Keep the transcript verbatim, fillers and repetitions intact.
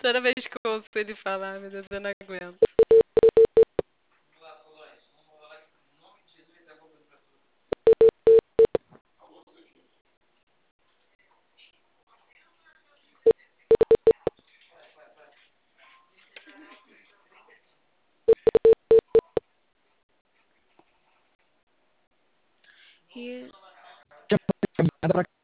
Toda vez que eu ouço ele falar, meu Deus, eu não aguento. E Caminhada pra